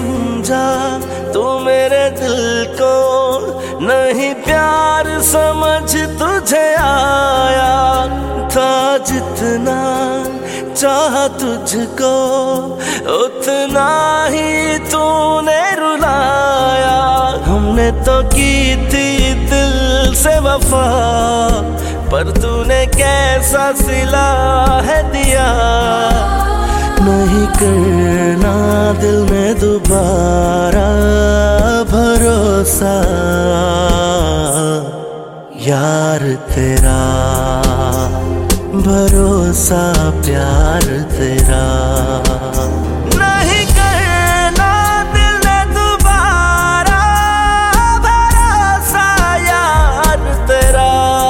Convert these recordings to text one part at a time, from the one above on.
समझा तू मेरे दिल को, नहीं प्यार समझ तुझे आया था। जितना चाह तुझको उतना ही तूने रुलाया। हमने तो की थी दिल से वफा, पर तूने कैसा सिला है दिया। नहीं करना दिल में दोबारा भरोसा, यार तेरा भरोसा प्यार तेरा। नहीं करना दिल में दोबारा भरोसा, यार तेरा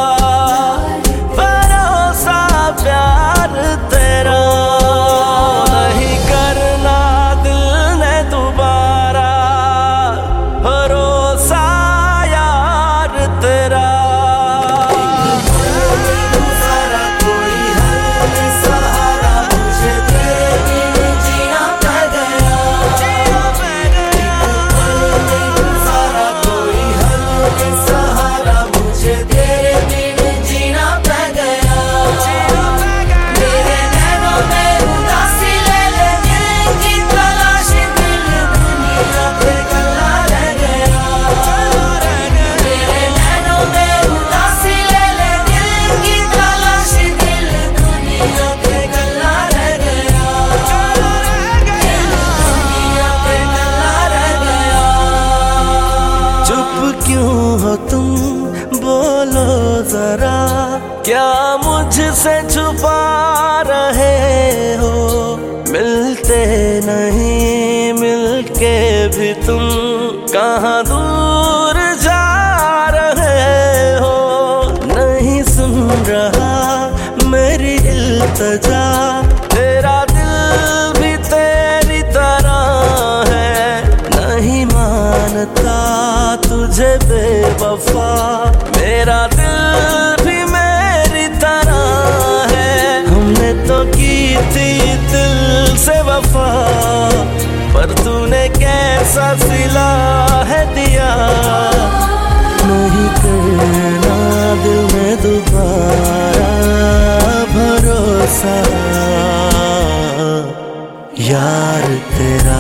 भरोसा प्यार तेरा। नहीं करना दिल में दोबारा भरोसा, यार तेरा। क्यों हो तुम बोलो जरा, क्या मुझसे छुपा रहे हो। मिलते नहीं मिलके भी तुम कहाँ दूर जा रहे हो। नहीं सुन रहा मेरी इल्तिजा, तेरा दिल भी तेरी तरह है। नहीं मानता तुझे बेवफा, मेरा दिल भी मेरी तरह है। हमने तो की थी दिल से वफा, पर तूने कैसा सिला है दिया। नहीं करना दिल में दोबारा भरोसा, यार तेरा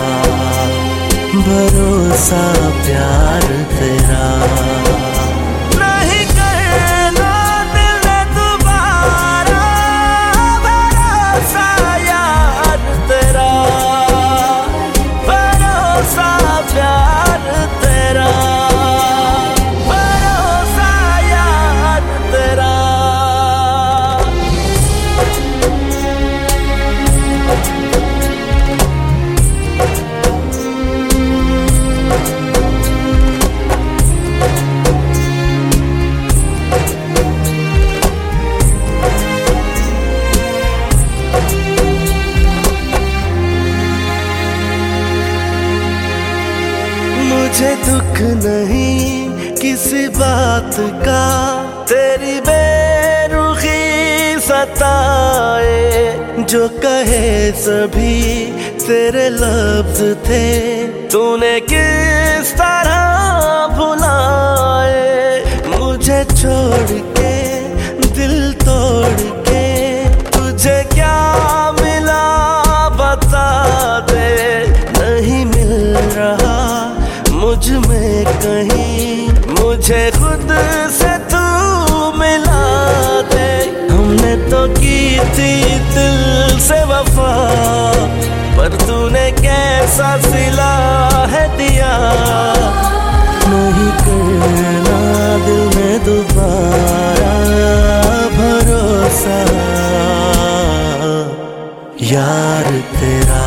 भरोसा प्यार तेरा। नहीं करना दिल में दोबारा भरोसा, यार तेरा भरोसा प्यार तेरा। भरोसा यार तेरा। मुझे दुख नहीं किसी बात का, तेरी बेरुखी सताए। जो कहे सभी तेरे लफ्ज थे, तूने किस तरह भुलाए। मुझे छोड़ के दिल तोड़ के तुझे क्या मिला बता दे। नहीं मिल रहा मुझ में कहीं, मुझे खुद से तू मिला दे। हमने तो की थी दिल से वफा, पर तूने कैसा सिला है दिया। नहीं करना दिल में दोबारा भरोसा, यार तेरा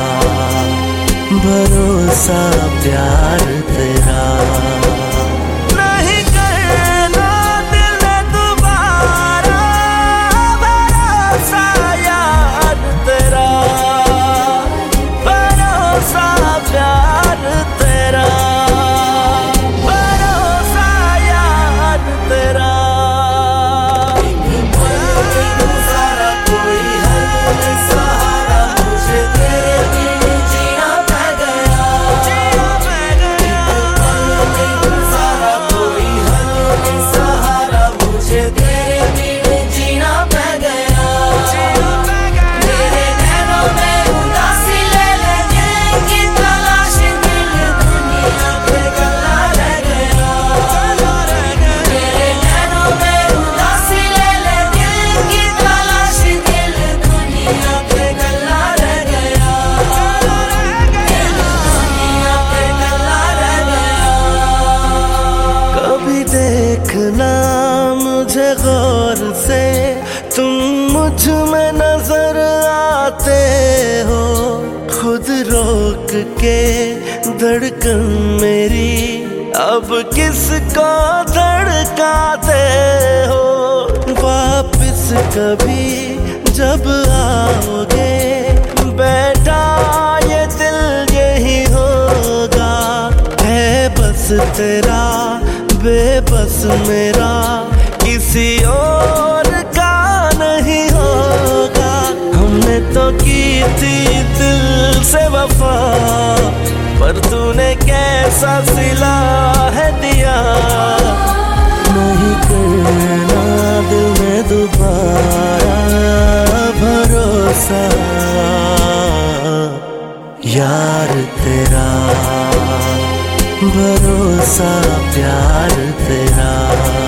भरोसा प्यार तेरा। नहीं करना दिल में दोबारा भरोसा, यार तेरा भरोसा प्यार तेरा। भरोसा यार तेरा। सारा कोई है सहारा, मुझे तेरे बिन जीना पड़ गया। मुझ में नजर आते हो, खुद रोक के धड़कन मेरी, अब किसको धड़काते हो। वापिस कभी जब आओगे, बेटा ये दिल यही होगा। है बस तेरा, बेबस मेरा, किसी और का नहीं होगा। हमने तो की थी दिल से वफा, पर तूने कैसा सिला है दिया। नहीं करना दिल में दोबारा भरोसा, यार तेरा भरोसा प्यार तेरा।